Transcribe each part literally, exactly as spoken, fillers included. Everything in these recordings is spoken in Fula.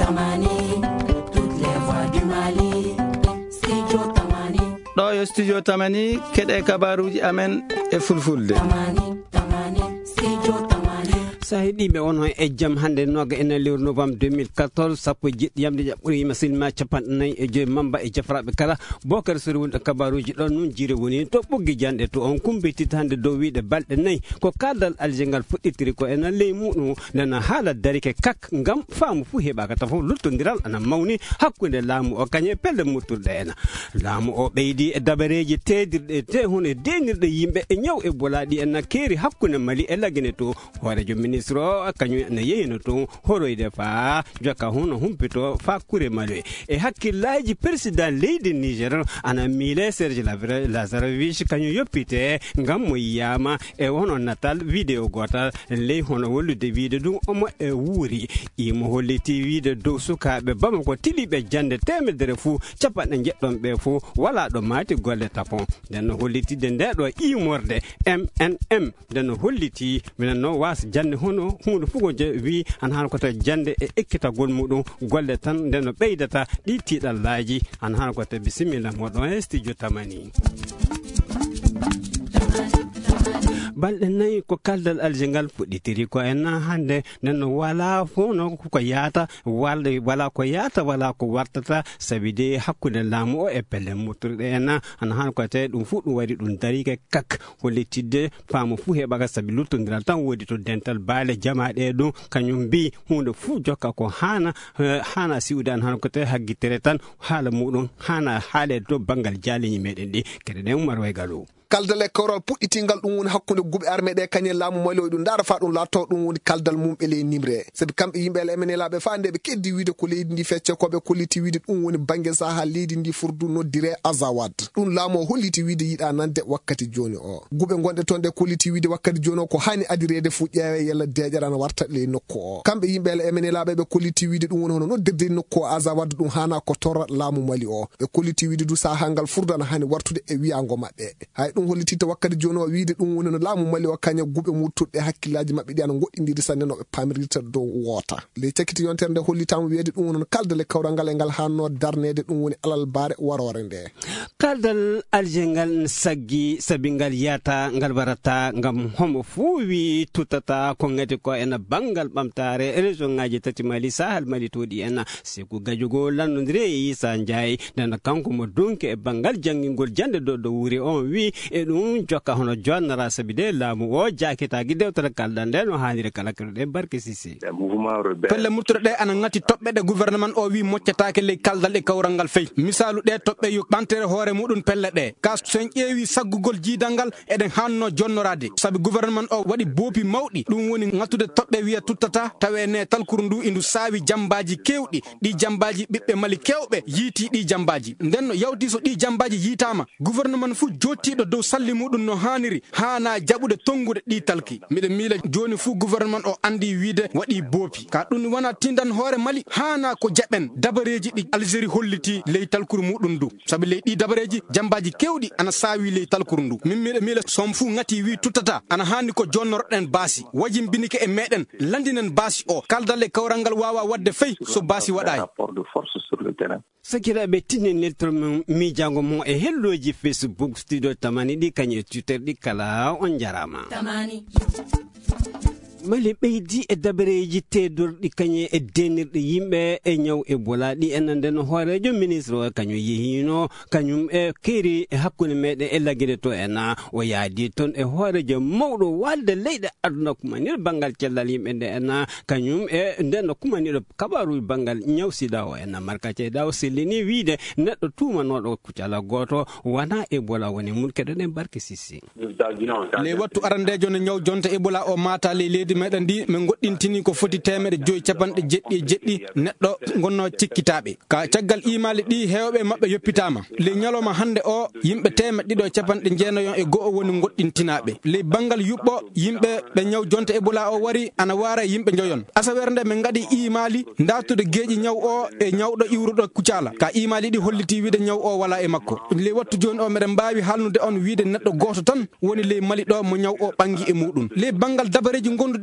Tamani, toutes les voix du Mali. Studio Tamani. Ɗo yo studio Tamani keɗe kabaruji amen e fulfulde. Tamani, Tamani, Studio Tamani. sahiɗiɓe on hon e jaam hande noga ene lewru novembre deux mille quatorze sappo e jeɗɗi yamde ɓuuri masilma capanɗe nayyi e joyi mamba e jafraɓe kala Bocar Sori wonɗo kabaruji ɗon nun jiire woni to ɓoggi janɗe to on kumbitita hande dow wiɗe balɗe nayyi ko kaldal alje ngal fuɗɗitiri ko ena ley muɗum nana haala darike kak ngam faamu fuu heɓaka ta fof luttodiral ana mawni hakkude laamu o kañe pelle mutturɗe ena laamu o ɓeydi e dabareji tedirɗe te hunde denirɗe yimɓe e ñaw e bolaɗi ena keeri hakkude Mali e lagine to hoorejo ministre o kañum ne yeyino toon horoyde fa jokka huno humpito fa kure Mali e hakkillaji président leydi Niger ana miile Serge Lazarovich kañum yoppite ngam mo yiyama e wono natal vidéo gotal ley hono wollude wiide ɗum omo e wuuri imo holliti wiide dow sukaɓe Bamako tiliɓe jande temedere fuu capanɗe jeɗɗon ɓe fuu wala ɗo maati golle tapon nden no hollitide nde ɗo imorde M N M nden no holliti minen no wasa jande hono hunde fugo wi an hano koto jande e ekkitagol muɗum golle tan nden no ɓeydata ɗi tiɗallaji an hano koto bisimilla moɗon e studio Tamani. balɗe nayyi ko kaldal alje ngal fuɗɗitiri ko enna hande nden wala fof no ko yaata walde wala ko yaata wala ko wartata sabi de hakkude laamu o e pelle mutturɗe enna ana han ko te ɗum fu ɗum wari ɗum darike kak hollitidde faamu fu heɓaka sabi luttodiral tan woodi to dental baale jamaɗe ɗum kañum mbi hunde fu jokka ko hana hana siwde an han ko te haggitere tan haala muɗum hana haalede to banggal jaaliñi meɗen ɗi kede ɗen Umar Waygalo kaldal e kawral puɗɗitingal ɗum woni hakkude guɓe armée ɗe kañe laamu Mali o ɗum ndaara fa ɗum laatto ɗum woni kaldal mum e ley nimre sabi kamɓe yimɓe ele emenelaɓe fa nde ɓe keddi wiide ko leydi ndi fecce koɓe kolliti wiide ɗum woni banggue saha leydi ndi furdu noddire Azawad ɗum laamu o holliti wiide yiiɗa nande wakkati joni o guɓe gonɗe toon ɗe kolliti wiide wakkati joni o ko hani adirede fu ƴeewe yalla deƴarana warta ley nokku o kamɓe yimɓe ele emenelaɓe ɓe kolliti wiide ɗum woni hono noddirde nokku o Azawad ɗum hana ko torra laamu Mali o ɓe kolliti wiide du saha ngal furdana hani wartude e wiyango maɓɓe hay ɗum hollitita wakkati joni o wiide ɗum woni no laamu Mali o kaña guɓe mutturɗe hakkillaji maɓɓe ɗi ana goɗɗidiri sanne no ɓe pamirirta dow woota ley cakkiti yontere nde hollitama wiide ɗum woni no kaldal e kawral ngal e ngal hanno darnede ɗum woni alal baare warore nde kaldal alje ngal saggi sabi ngal yata ngal warata ngam homo fuu wi tutata ko ngati ko ena bangal ɓamtare région ngaji tati Mali sahal Mali toɗi ena Sékou Gadiogo lannodiri e Issa Ndiaye nden kanko mo dunki e bangal janngingol jande dow dow wuuri on wi e ɗum jokka hono jonnara sabi de laamu o jakitaki dewtere kalɗa nde no haalire kala kirɗe barke Sisi pelle murtuɗe ɗe ana ngati toɓɓe ɗe gouvernement o wi moccatake ley kaldal e kawral ngal feyi misalu ɗe toɓɓe yo ɓantere hoore muɗum pelle ɗe ka sen ƴeewi saggugol jiidal ngal eɗen hanno jonnorade sabi gouvernement o waɗi boopi mawɗi ɗum woni ngatude toɓɓe wiya tuttata tawe ne talkuru ndu indu saawi jambaji kewɗi ɗi jambaji ɓiɓɓe Mali kewɓe yiiti ɗi jambaji nden no yawti so ɗi jambaji yiitama gouvernement fu jottiɗo dow salli muɗum no haniri hana jaɓude tongude ɗi talki miɗen miila joni fu gouvernement o andi wiide waɗi boopi ka ɗum wona tindan hoore Mali hana ko jaɓen dabareji ɗi Algérie holliti ley talkuru muɗum ndu saabi ley ɗi dabareji jambaji kewɗi ana saawi ley talkuru ndu min miɗen miila som fu ngati wi tuttata ana hanni ko jonnoroɗen baasi wajimbinike e meɗen landinen baasi o kaldal e kawral ngal wawa wadde fey so baasi waɗayi sakiraɓe tinninirto miijango mo e helloji Facebook studio Tamani ɗi kañe Twitter ɗi kala on jarama Tamani. Mali ɓeydi e dabareji tedorɗi kañe e denirɗe yimɓe e ñaw e bola ɗi enande no hoorejo ministre o kañum yehino kañum e keeri e hakkude meɗen e laguide to ena o yaadi toon e hoorejo mawɗo walde leyɗe aduna kumanir banggal cellal yimɓe nde ena kañum e nden no kumaniɗo kabaruji banggal ñaw sida o ena markace daw sellini wiide neɗɗo tumanoɗo kucala goto wona Ebola woni mun keɗoɗen barke Sisi ley wattu arandejo no ñaw jonta Ebola o mata ley leydi meɗen ndi min goɗɗintini ko foti temedde joyi capanɗe jeɗɗi e jeɗɗi neɗɗo gonno cikkitaɓe ka caggal imali ɗi hewɓe mabɓe yoppitama ley ñalawma hande o yimɓe temeɗɗe ɗiɗo e capanɗe jeenayon e go'o woni goɗɗintinaɓe ley banggal yuɓɓo yimɓe ɓe ñaw jonta Ebola o wari ana wara yimɓe joyon asawere nde min gaɗi imali dartude geeƴi ñaw o e ñawɗo iwruɗo kucala ka imali ɗi holliti wiide ñaw o wala e makko ley wattu joni o meɗen mbawi halnude on wiide neɗɗo goto tan woni ley Mali ɗo mo ñaw o ɓangi e muɗum ley banggal dabareji gonduɗi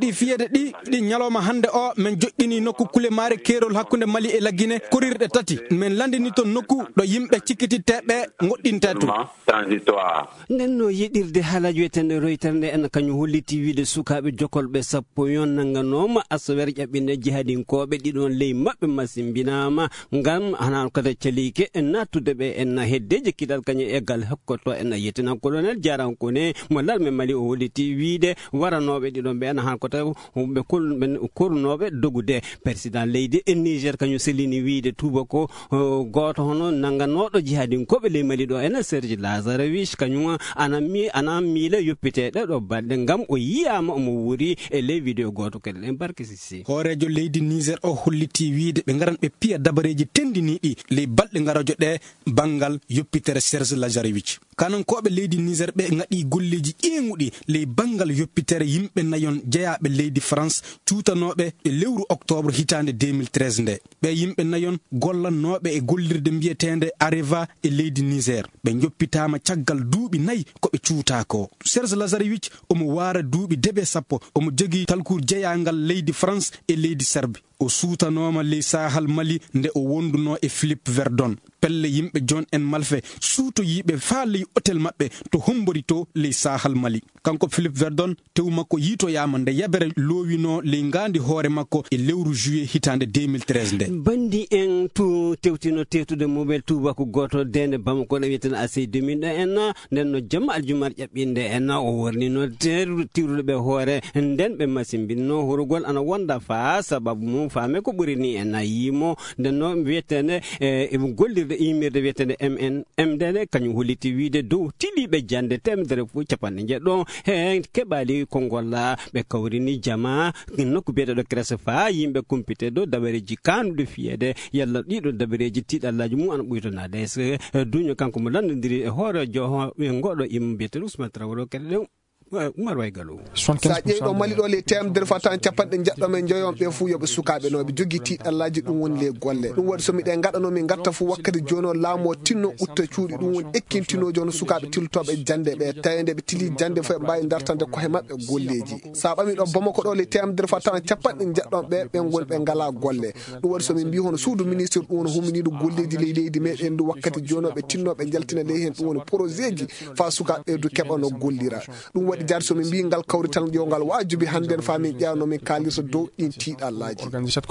heddi fiyede ɗi ɗi nyaloma hande o men joƴƴini nokku kule mare kerol hakkunde Mali e Laguine korirɗe tati men landini to nokku ɗo yimɓe cikkititteɓe goɗɗinte to transitoire nden no yiɗirde haalaji wiyetende roytere nde en kañum holliti wiide sukaɓe jokolɓe sappo yon nanganoma asawere ƴaɓɓinde jihadinkoɓe ɗiɗon ley maɓɓe masimbinama ngam hanan kata calike en nattude ɓe en heddeje kidal kañum eggal hokkoto en yettinan colonel jarankone mo lalme Mali o holliti wiide waranoɓe ɗiɗon ɓe en han kota ɓe kolɓe kornoɓe dogude président leydi e Niger kañum selini wiide tuba ko goto hono nanganoɗo jihadinkoɓe ley Mali ɗo ene Serge Lazarevich kañum ana mi ana miile yoppiteɗe ɗo balɗe ngam o yiyama omo wuri e ley vidéo goto kadi ɗen barke sisi horejo leydi Niger o holliti wiide ɓe garan ɓe piya dabareji tendiniɗi ley balɗe garajo ɗe bangal yoppitere Serge Lazarevich kanankoɓe leydi Niger ɓe gaɗi golleji ƴeeŋuɗi ley bangal yoppitere yimɓe nayon jeeyaɓe leydi France cutanoɓe e lewru octobre hitande deux mille treize nde ɓe yimɓe nayon gollannoɓe e gollirde mbiyetende Areva e leydi Niger ɓe joppitama caggal duuɓi nayyi koɓe cuuta ko Serge Lazarevich omo wara duuɓi deɓe sappo omo jogui talkour jeeyangal leydi France e leydi Serbie o suutanoma ley sahal Mali nde o wonduno e Philippe Verdon pelle yimɓe John en Malfe suutoyiɓe faa ley hôtel maɓɓe to hombori to ley sahal Mali kanko Philippe Verdon tew makko yitoyama nde yabere loowino ley ngandi hoore makko e lewru juillet hitande deux mille treize nde bandi en tu tewtino tewtude mobile tubako goto dende Bamako ɗo wiyeten A C deux mille ɗo en nden no jamma aljumar ƴaɓɓinde en o wornino tirude ɓe hoore nden ɓe masimbinno horugol ana wonda fa sababu mum faame ko ɓuri ni en yimo nden no wiyetene e gollirde imirde wiyetende M N M D D kañum holliti wiide dow tiliɓe jande temedere fo capanɗe jeɗɗo he keɓali kongolla ɓe kawrini jama nokku biyeteɗo Cresse fa yimɓe kumpite dow dabareji kanude fiyede yalla ɗiɗo dabareji tiɗallaji mum ana ɓuytonade so duño kanko mo landodiri e hoorejo goɗo immo biyeteɗo Ousmane Traoré kadi ɗe Umar Waygalo sa ƴeewi ɗo Mali ɗo le temedere fatan capanɗe jeɗɗo men joyon ɓe fuu yoɓe sukaɓe no ɓe jogui tiɗallaji ɗum woni le golle ɗum waɗi somi ɗe gaɗano min gatta fuu wakkati joni o laamu tinno utta cuuɗi ɗum woni ekkintinoji on sukaɓe tiltoɓe jande ɓe tawede ɓe tili jande fo ɓe mbawi dartande koye mabɓe golleji sa ɓami ɗo Bamako ɗo le temedere fatan capanɗe jeɗɗon ɓe ɓen goni ɓe ngala golle ɗum waɗi somin mbi hono suudu ministre ɗum woni huminiɗo golleji ley leydi meɗen ndu wakkati joni o ɓe tinnoɓe jaltina ley hen ɗum woni projet ji fa sukaɓe ɓeydu keɓano gollira ɗum waɗi jarde somin mbi ngal kawrital yo ngal wajibi hande fa min ƴewno min kalirso dow ɗin tiɗallaji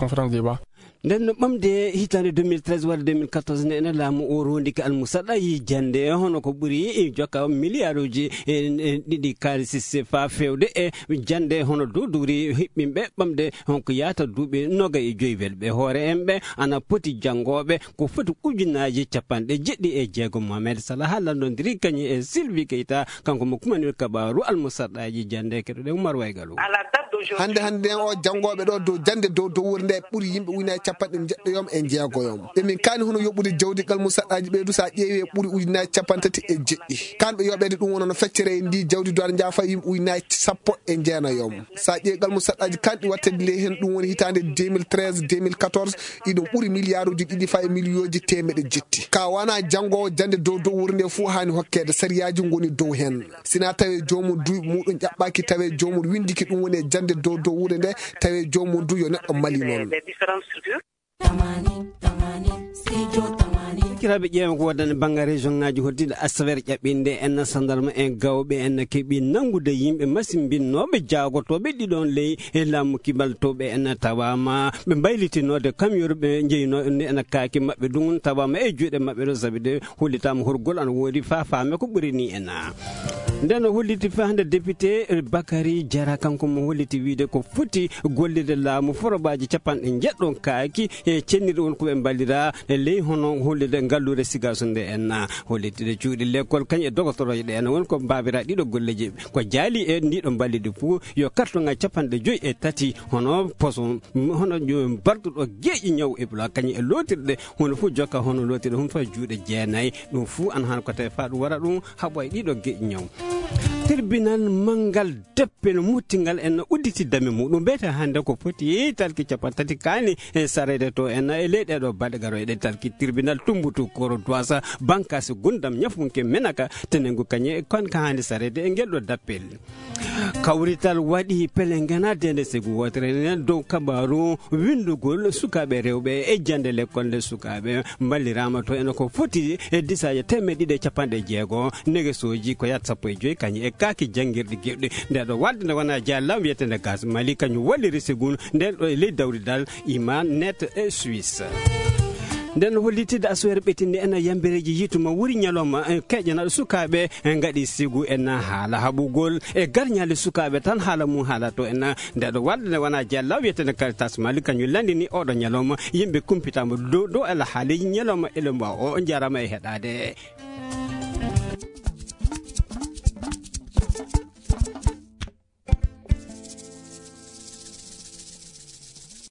nden no ɓamde hitande deux mille treize wadde deux mille quatorze nde ene laamu o rondiki almusaɗa yi jande hono ko ɓuuri jokka milliard uji ɗiɗi kalis fa fewde e jande hono dow dowri hiɓɓinɓe ɓamde honko yata duuɓi noga e joyi welɓe hoore en ɓe ana poti janggoɓe ko foti ujunnaji capanɗe jeɗɗi e jeegom Mohamed Salah ha landodiri kañum e Sylvie Keita kanko mo kumanir kabaru almusaɗaji jande keɗoɗe Oumar Waygalo hande hande o janggoɓe ɗo dow jande dow dow wuuro nde ɓuuri yimɓe ujunaji capanɗe jeɗɗoyom e jeegoyom ɓemin kani hono yoɓɓude jawdigal musaɗɗaji ɓeydu sa ƴeewi ɓuuri ujunaji capantati e jeɗɗi kanɓe yoɓede ɗum wonono feccere e ndi jawdi do aɗa jaafa yimɓe ujunaji sappo e jeenayom sa ƴeewi gal musaɗɗaji kanɗi wattede ley hen ɗum woni hitande deux mille treize deux mille quatorze ɗiɗum ɓuuri milliard uji ɗiɗi fa e million ji temeɗe jetti ka wana janggowo jande dow dow wuuro nde fuu hani hokkede sariyaji goni dow hen sina tawi jomum duuɓi muɗum ƴaɓɓaki tawi jomum windiki ɗum woni e jande dow dow wuuro nde tawi jomum du yo neɗɗo Mali noon kiraɓe ƴeewa ko waddane bangga région ngaji hoddiɗo asawere ƴaɓɓinde en sandarma en gawɓe en keeɓi nangude yimɓe masimbinnoɓe jaagotoɓe ɗiɗon ley e laamu kibaltoɓe en tawama ɓe mbaylitinode kamyoru ɓe jeyino ene kaaki mabɓe ɗum tawama e juuɗe mabɓe ɗo sabi de hollitama horgol ana woodi fa faame ko ɓuuri ni en nden holliti fa hande député Bakary Diarra kanko mo holliti wiide ko foti gollide laamu forobaji capanɗe jeɗɗon kaaki e cenniri won koɓe mballira e ley hono hollide ngallure sigaso nde en hollitide cuuɗi l'école kañ e dogotoroje ɗe en woni ko mbabira ɗiɗo golleji ko jaali e ndiɗo mballide fuu yo cartonga capanɗe joyyi e tati hono poso hono barduɗo geeƴi ñaw e bula kañ e lotirɗe hono fuu jokka hono lotirɗe hum fa juuɗe jeenayyi ɗum fuu an han ko tawi fa ɗum wara ɗum haɓoye ɗiɗo geeƴi ñaw tribunal mangal deppe no muttingal en udditi dame muɗum bete hande ko foti talki capantati kani e sarede to en e leyɗe ɗo baɗe garo eɗe talki tribunal tumbutu koro doisa bankasi gundam ñafunke menaka tenengu kañe kon ka hande sarede e ngel ɗo dappel kawrital waɗi pele ganade nde segu wotere nen dow kabaru windugol sukaɓe rewɓe e jande lekkolle sukaɓe ballirama to ene ko foti e disaje temme ɗiɗi capanɗe jeego negesoji ko yat sappo e joyi kañum e kaki jangguirɗe gewɗe nde ɗo wadde nde wona jallam wiyetende gas mali kañum walliri sigun nden ɗo e ley dawridal iman net e suisse nden hollitide aswere ɓetinde ena yambireji yituma wuri ñalawma keƴanaɗo sukaɓe gaɗi sigu ena haala haɓugol e garñale sukaɓe tan haala mum haala to ena ndeɗo wadde nde wona jella wiyetende caritas mali kañum landini oɗo ñalawma yimɓe kumpitama dow dow ala haali ñalawma ele mbaw o jarama e heɗade